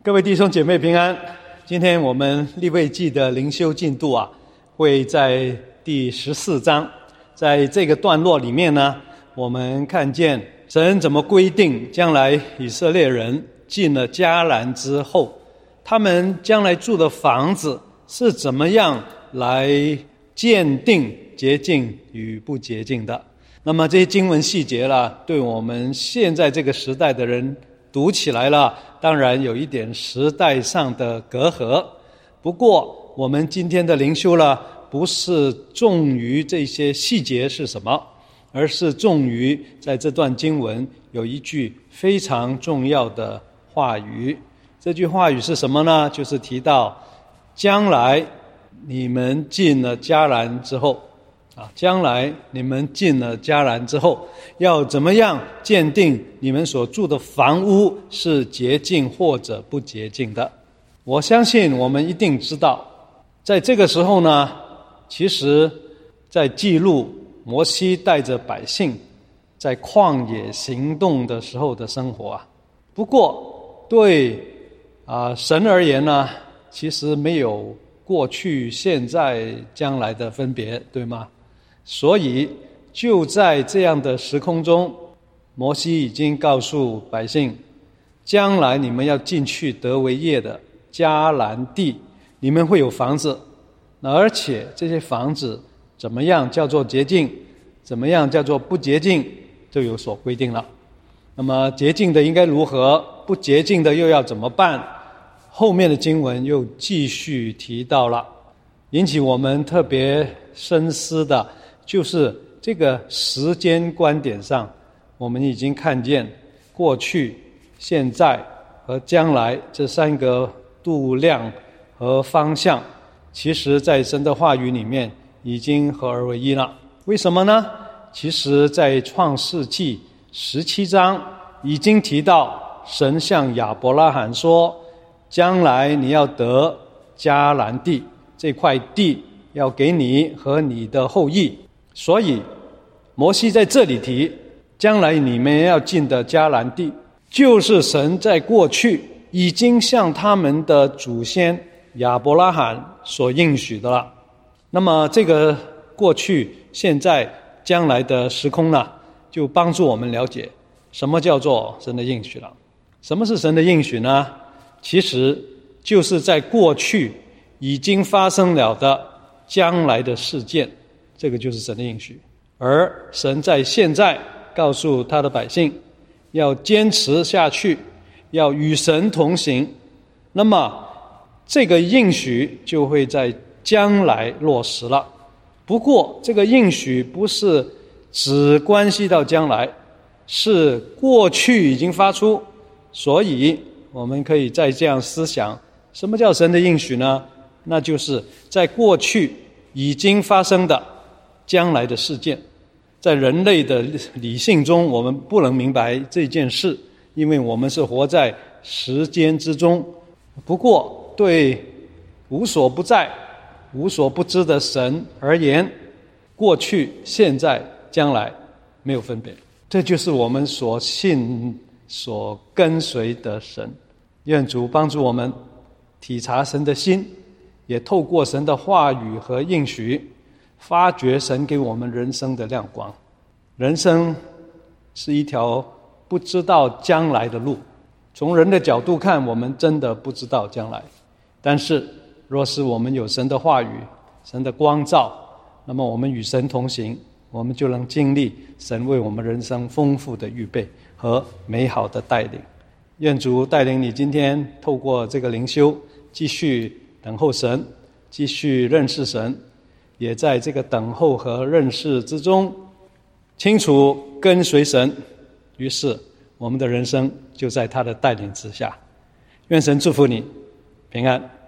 各位弟兄姐妹平安。今天我们利未记的灵修进度会在第14章。在这个段落里面呢，我们看见神怎么规定将来以色列人进了迦南之后，他们将来住的房子是怎么样来鉴定洁净与不洁净的。那么这些经文细节对我们现在这个时代的人读起来当然有一点时代上的隔阂。不过我们今天的灵修不是重于这些细节是什么，而是重于在这段经文有一句非常重要的话语。这句话语是什么呢？就是提到将来你们进了迦南之后，将来你们进了迦南之后，要怎么样鉴定你们所住的房屋是洁净或者不洁净的。我相信我们一定知道，在这个时候呢，其实在记录摩西带着百姓在旷野行动的时候的生活不过对神而言呢，其实没有过去、现在、将来的分别，对吗？所以就在这样的时空中，摩西已经告诉百姓，将来你们要进去得为业的迦南地，你们会有房子，而且这些房子怎么样叫做洁净，怎么样叫做不洁净，就有所规定了。那么洁净的应该如何，不洁净的又要怎么办？后面的经文又继续提到了。引起我们特别深思的就是这个时间观点上，我们已经看见过去、现在和将来这三个度量和方向，其实在神的话语里面已经合而为一了。为什么呢？其实在创世纪17章已经提到，神向亚伯拉罕说，将来你要得迦南地，这块地要给你和你的后裔。所以摩西在这里提，将来你们要进的迦南地，就是神在过去已经向他们的祖先亚伯拉罕所应许的了。那么这个过去、现在、将来的时空呢，就帮助我们了解什么叫做神的应许了。什么是神的应许呢？其实就是在过去已经发生了的将来的事件，这个就是神的应许。而神在现在告诉他的百姓，要坚持下去，要与神同行，那么这个应许就会在将来落实了。不过这个应许不是只关系到将来，是过去已经发出，所以我们可以再这样思想，什么叫神的应许呢？那就是在过去已经发生的将来的事件。在人类的理性中，我们不能明白这件事，因为我们是活在时间之中。不过对无所不在、无所不知的神而言，过去、现在、将来没有分别。这就是我们所信、所跟随的神。愿主帮助我们体察神的心，也透过神的话语和应许，发掘神给我们人生的亮光。人生是一条不知道将来的路，从人的角度看，我们真的不知道将来。但是若是我们有神的话语、神的光照，那么我们与神同行，我们就能经历神为我们人生丰富的预备和美好的带领。愿主带领你今天透过这个灵修，继续等候神，继续认识神，也在这个等候和认识之中清楚跟随神，于是我们的人生就在他的带领之下。愿神祝福你平安。